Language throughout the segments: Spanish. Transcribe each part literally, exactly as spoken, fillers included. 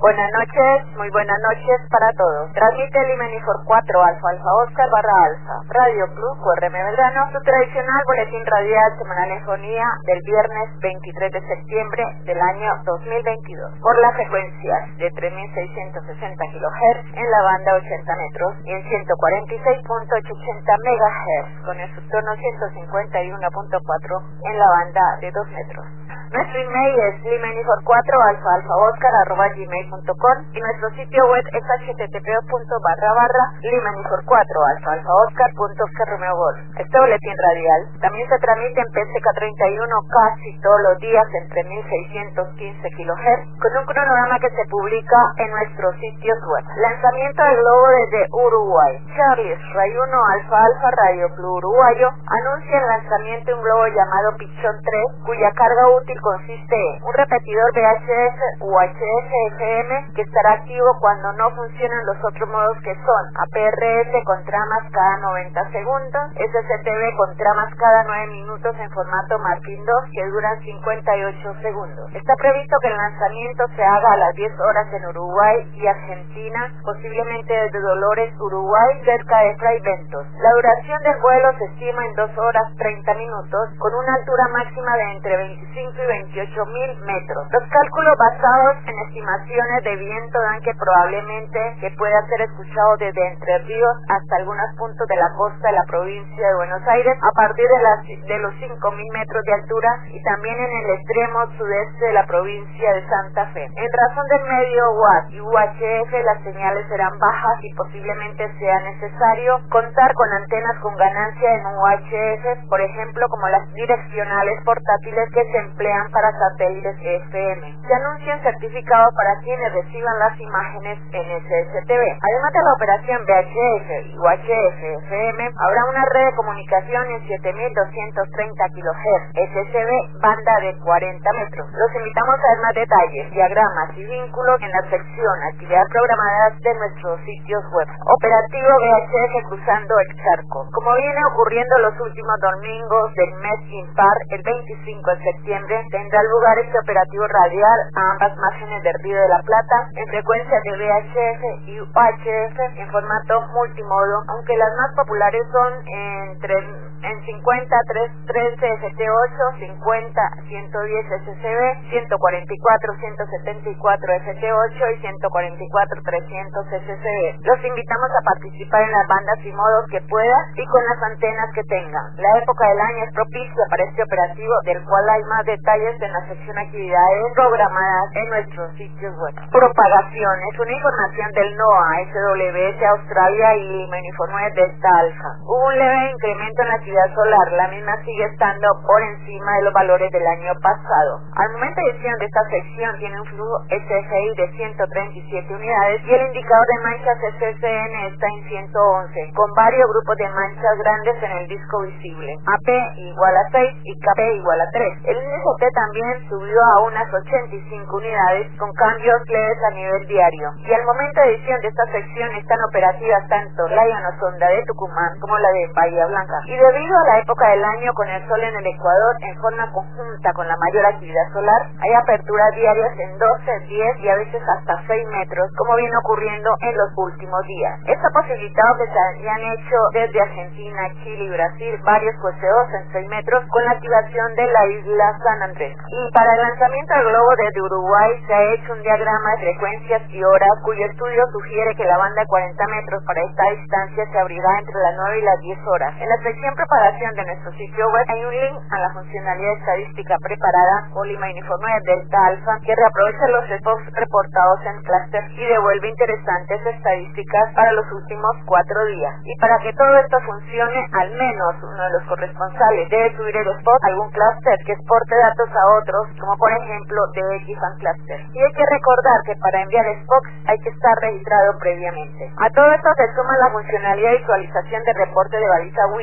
Buenas noches, muy buenas noches para todos. Transmite Limenifor cuatro Alfa Alfa Oscar barra Alfa, Radio Club U R M Belgrano, su tradicional boletín radial semanal en fonía del viernes veintitrés de septiembre del año dos mil veintidós, por las frecuencias de tres mil seiscientos sesenta kilohertz en la banda ochenta metros y en ciento cuarenta y seis punto ochocientos megahertz con el subtono ciento cincuenta y uno punto cuatro en la banda de dos metros. Nuestro email es limenifor cuatro alfa alfa oscar arroba gmail punto com y nuestro sitio web es http punto barra barra limenifor cuatro alfa alfa oscar punto oscar romeo golf. Este boletín radial también se transmite en P S K treinta y uno casi todos los días en tres mil seiscientos quince kilohertz con un cronograma que se publica en nuestros sitios web. Lanzamiento del globo desde Uruguay. Charlie Ray uno Alfa Alfa Radio Club Uruguayo anuncia el lanzamiento de un globo llamado Pichón tres, cuya carga útil consiste en un repetidor V H F U H F F M que estará activo cuando no funcionan los otros modos, que son A P R S con tramas cada noventa segundos, S C T V con tramas cada nueve minutos en formato Martin dos que duran cincuenta y ocho segundos. Está previsto que el lanzamiento se haga a las diez horas en Uruguay y Argentina, posiblemente desde Dolores, Uruguay, cerca de Fray Bentos. La duración del vuelo se estima en dos horas treinta minutos, con una altura máxima de entre veinticinco y veintiocho mil metros. Los cálculos basados en estimaciones de viento dan que probablemente que pueda ser escuchado desde Entre Ríos hasta algunos puntos de la costa de la provincia de Buenos Aires a partir de, las, de los cinco mil metros de altura y también en el extremo sudeste de la provincia de Santa Fe. En razón del medio watt y U H F, las señales serán bajas y posiblemente sea necesario contar con antenas con ganancia en U H F, por ejemplo como las direccionales portátiles que se emplean para satélites F M. Se anuncian certificados para quienes reciban las imágenes en S S T V. Además de la operación V H F y U H F F M, habrá una red de comunicación en siete mil doscientos treinta kilohertz S S B banda de cuarenta metros. Los invitamos a ver más detalles, diagramas y vínculos en la sección actividades programadas de nuestros sitios web. Operativo V H F cruzando el charco. Como viene ocurriendo los últimos domingos del mes impar, el veinticinco de septiembre tendrá lugar este operativo radial a ambas márgenes del Río de la Plata en frecuencias de V H F y U H F en formato multimodo, aunque las más populares son entre en cincuenta, trece F T ocho, cincuenta, ciento diez S C B, ciento cuarenta y cuatro, ciento setenta y cuatro F T ocho y ciento cuarenta y cuatro, trescientos S C B. Los invitamos a participar en las bandas y modos que puedan y con las antenas que tengan. La época del año es propicia para este operativo, del cual hay más detalles en la sección actividades programadas en nuestros sitios web. Propagación es una información del NOAA, S W S Australia y Limenifor nueve Delta Alfa. Hubo un leve incremento en la actividad solar, la misma sigue estando por encima de los valores del año pasado. Al momento de edición de esta sección tiene un flujo S F I de ciento treinta y siete unidades y el indicador de manchas S S N está en ciento once, con varios grupos de manchas grandes en el disco visible. A P igual a seis y K P igual a tres. El índice T también subió a unas ochenta y cinco unidades con cambios leves a nivel diario. Y al momento de edición de esta sección están operativas tanto la ionosonda de Tucumán como la de Bahía Blanca. Y debido a la época del año con el sol en el Ecuador en forma conjunta con la mayor actividad solar, hay aperturas diarias en doce, diez y a veces hasta seis metros, como viene ocurriendo en los últimos días. Esto ha posibilitado que se hayan hecho desde Argentina, Chile y Brasil varios coseos en seis metros con la activación de la isla San Andrés. Y para el lanzamiento del globo desde Uruguay se ha hecho un diagrama de frecuencias y horas cuyo estudio sugiere que la banda de cuarenta metros para esta distancia se abrirá entre las nueve y las diez horas. En la sección preparación de nuestro sitio web hay un link a la funcionalidad estadística preparada por Limenifor nueve Delta Alfa que reaprovecha los spots reportados en cluster y devuelve interesantes estadísticas para los últimos cuatro días. Y para que todo esto funcione, al menos uno de los corresponsales debe subir el spot a algún cluster que exporte datos a otros, como por ejemplo D X Fan Cluster. Y hay que recordar que para enviar spots hay que estar registrado previamente. A todo esto se suma la funcionalidad de visualización de reporte de baliza Wiper multi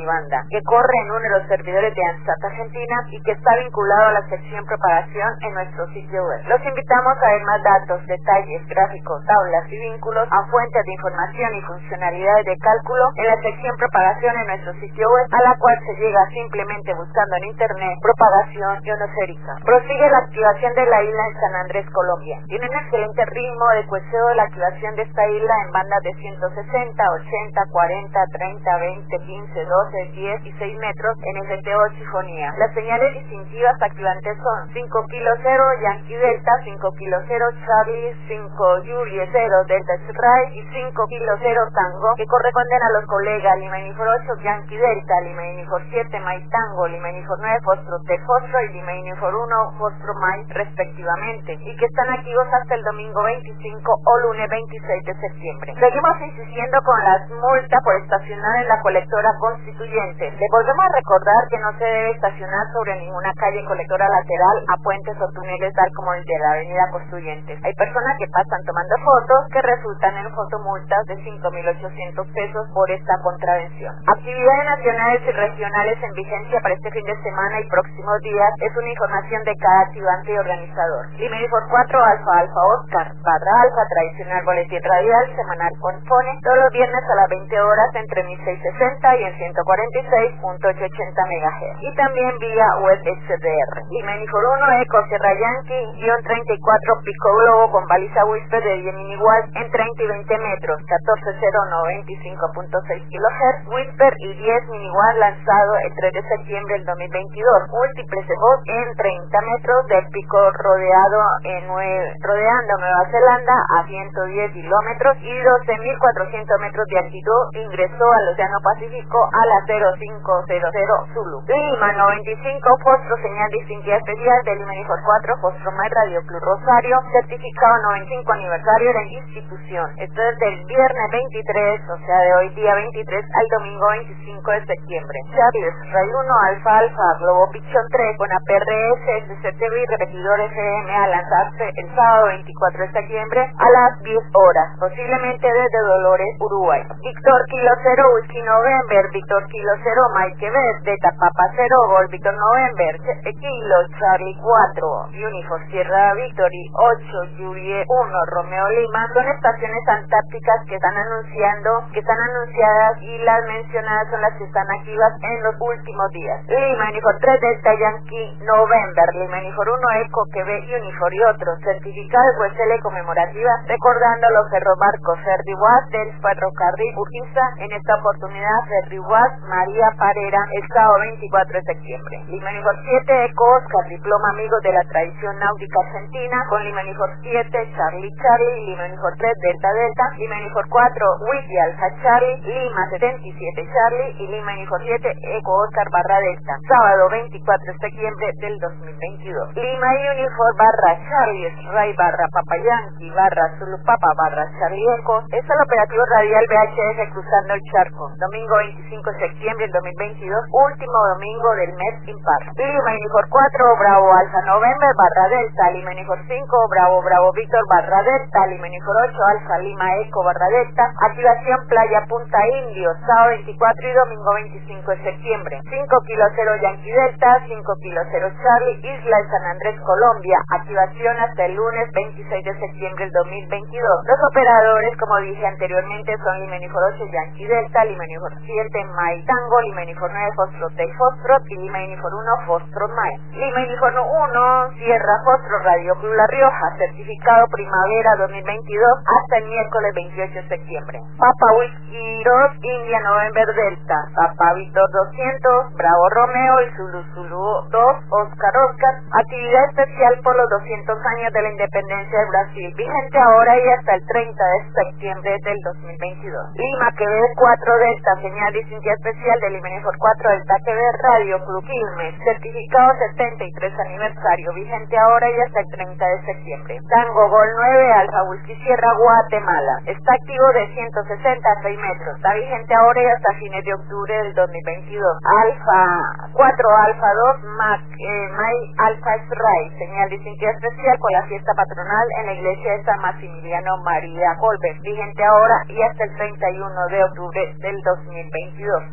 Unibanda, que corre en uno de los servidores de ANSAT Argentina y que está vinculado a la sección propagación en nuestro sitio web. Los invitamos a ver más datos, detalles, gráficos, tablas y vínculos a fuentes de información y funcionalidades de cálculo en la sección propagación en nuestro sitio web, a la cual se llega simplemente buscando en internet propagación ionosférica. Prosigue la activación de la isla en San Andrés, Colombia. Tiene un excelente ritmo de cueceo de la activación de esta isla en bandas de ciento sesenta, ochenta, cuarenta, treinta, veinte, quince, doce, diez y seis metros en F T O Chifonía. Las señales distintivas activantes son cinco kilo cero Yankee Delta, cinco kilo cero Charlie, cinco Julie cero Delta X-Ray y cinco kilo cero Tango, que corresponden a los colegas Lima Unifor ocho Yankee Delta, Lima Unifor siete Mike Tango, Lima Unifor nueve Fostro T Fostro y Lima Unifor uno Fostro Mike respectivamente, y que están activos hasta el domingo veinticinco o lunes veintiséis de septiembre. Seguimos insistiendo con las multas por estacionar en la colectora Constituyente. Le volvemos a recordar que no se debe estacionar sobre ninguna calle colectora lateral a puentes o túneles tal como el de la avenida Constituyentes. Hay personas que pasan tomando fotos que resultan en fotomultas de cinco mil ochocientos pesos por esta contravención. Actividades nacionales y regionales en vigencia para este fin de semana y próximos días es una información de cada activante y organizador. Lima Unifor cuatro Alfa Alfa Oscar barra Alfa, tradicional boletín radial semanal compone todos los viernes a las veinte horas entre mil seiscientos sesenta y en ciento cuarenta y seis punto ochocientos ochenta megahertz, y también vía web X D R. Lima Unifor uno Eco Sierra Yankee guión treinta y cuatro Pico Globo con baliza Whisper de diez mini watts en treinta y veinte metros, catorce mil noventa y cinco punto seis kilohertz, Whisper y diez mini watts, lanzado el tres de septiembre del dos mil veintidós, múltiples de voz en treinta metros del pico rodeado en nueve, rodeando Nueva Zelanda a ciento diez kilómetros y doce mil cuatrocientos metros de altitud. Ingresó al Océano Pacífico a la cero cinco cero cero Zulu. Lima noventa y cinco Fostro, señal distintiva especial de Lima Unifor cuatro Fostro Mai Radio Club Rosario, certificado noventa y cinco aniversario de la institución. Esto es del viernes veintitrés, o sea de hoy día veintitrés al domingo veinticinco de septiembre. Charles Ray uno Alfa Alfa Globo Pichón tres con A P R S S C T V y repetidor F M a lanzarse el sábado veinticuatro de septiembre a las diez horas, posiblemente desde Dolores, Uruguay. Víctor Kilo cero Whisky November, Víctor Kilo cero Mike Quebec, Delta Papa cero Gol Víctor November, Kilo Charlie cuatro Unifor Sierra Victory ocho Julie uno Romeo Lima, son estaciones antárticas que están anunciando, que están anunciadas y las mencionadas son las que están activas en los últimos días. Lima Unifor tres Delta Yankee November, Lima Unifor uno Eco Quebec Unifor y otros, certificado de U S L conmemorativa, recordando los ferrobarcos Ferriwas del ferrocarril Urquiza, en esta oportunidad Ferriwas María Parera, el sábado veinticuatro de septiembre. Lima Unifor siete Eco Oscar, diploma amigos de la tradición náutica argentina, con Lima Unifor siete Charlie Charlie, Lima Unifor tres Delta Delta, Lima Unifor cuatro Wiki Alfa Charlie, Lima setenta y siete Charlie y Lima Unifor siete Eco Oscar barra Delta, sábado veinticuatro de septiembre del dos mil veintidós. Lima Unifor barra Charlie Ray barra Papa Yankee barra Zulu Papa barra Charlie Eco, es el operativo radial V H F cruzando el charco, domingo veinticinco de septiembre del dos mil veintidós, último domingo del mes impar. Lima Unifor cuatro Bravo Alfa November barra Delta, Lima Unifor cinco Bravo Bravo Víctor barra Delta, Lima Unifor ocho Alfa Lima Eco barra Delta, activación Playa Punta Indio, sábado veinticuatro y domingo veinticinco de septiembre. cinco kilo cero Yankee Delta, cinco kilo cero Charlie, Isla de San Andrés, Colombia, activación hasta el lunes veintiséis de septiembre del dos mil veintidós. Los operadores, como dije anteriormente, son Lima Unifor ocho Yankee Delta, Lima Unifor siete Mai Tango, Lima Unifor nueve Fostro T Fostro y Lima Unifor uno Fostro Mai. Lima Unifor uno Sierra Fostro Radio Club La Rioja, certificado primavera dos mil veintidós hasta el miércoles veintiocho de septiembre. Papa Whisky dos India November Delta, Papa Víctor doscientos Bravo Romeo y Zulu Zulu dos Oscar Oscar, actividad especial por los doscientos años de la independencia de Brasil, vigente ahora y hasta el treinta de septiembre del dos mil veintidós. Lima Quebec cuatro Delta, señal distintiva especial de Lima Unifor cuatro Delta Quebec Radio Club Quilmes, certificado setenta y tres aniversario, vigente ahora y hasta el treinta de septiembre. Tango Gol nueve Alfa Whisky Sierra Guatemala, está activo de ciento sesenta a seis metros, está vigente ahora y hasta fines de octubre del dos mil veintidós. Alfa cuatro Alfa dos Mac eh, May Alfa X-Ray, señal distintiva especial por la fiesta patronal en la iglesia de San Maximiliano María Colbert, vigente ahora y hasta el treinta y uno de octubre del dos mil veintidós.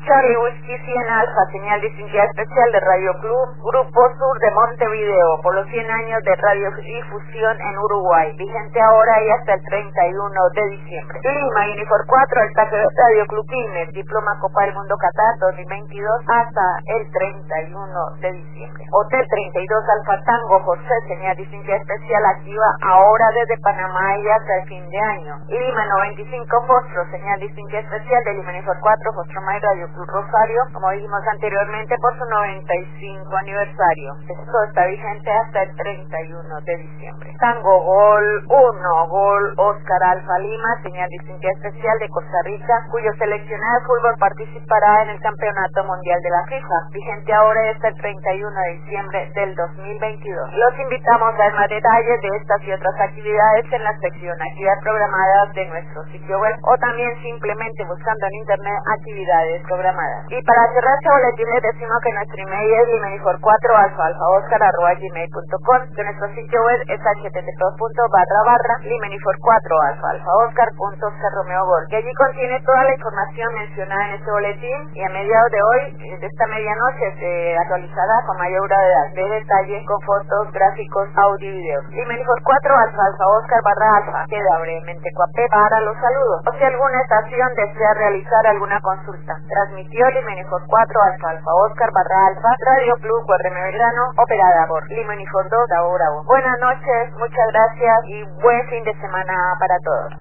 Charlie Whiskey cien Alfa, señal distintiva especial de Radio Club, Grupo Sur de Montevideo, por los cien años de radiodifusión en Uruguay, vigente ahora y hasta el treinta y uno de diciembre. Lima, Unifor cuatro, el taque de Radio Club Quilmes, diploma Copa del Mundo Qatar dos mil veintidós hasta el treinta y uno de diciembre. Hotel treinta y dos Alfa Tango José, señal distintiva especial activa ahora desde Panamá y hasta el fin de año. Lima noventa y cinco Fostro, señal distintiva especial de Lima Unifor cuatro, Fostro May Radio Club Rosario, como dijimos anteriormente, por su noventa y cinco aniversario. Esto está vigente hasta el treinta y uno de diciembre. Tango Gol uno, Gol Oscar Alfa Lima, señal distintiva especial de Costa Rica, cuyo seleccionado de fútbol participará en el Campeonato Mundial de la FIFA, vigente ahora y hasta el treinta y uno de diciembre del dos mil veintidós. Los invitamos a ver más detalles de estas y otras actividades en la sección Actividades Programadas de nuestro sitio web, o también simplemente buscando en internet actividades programadas. Y para cerrar este boletín les decimos que nuestro email es limenifor cuatro alfa alfa oscar arroba gmail punto com, que nuestro sitio web es h t t p punto barra barra limenifor cuatro alfa alfa oscar punto c romeo gol, que allí contiene toda la información mencionada en este boletín, y a mediados de hoy, de esta medianoche, se actualizará con mayor gravedad de detalle con fotos, gráficos, audio y video. Limenifor cuatro alfa alfa oscar barra alfa, queda brevemente coapé para los saludos. O si alguna estación desea realizar alguna consulta. Transmitió Limenifor cuatro alfa alfa oscar barra alfa, Radio Club U R M Belgrano, operada por Limenifor dos Bravo Bravo. Buenas noches, muchas gracias y buen fin de semana para todos.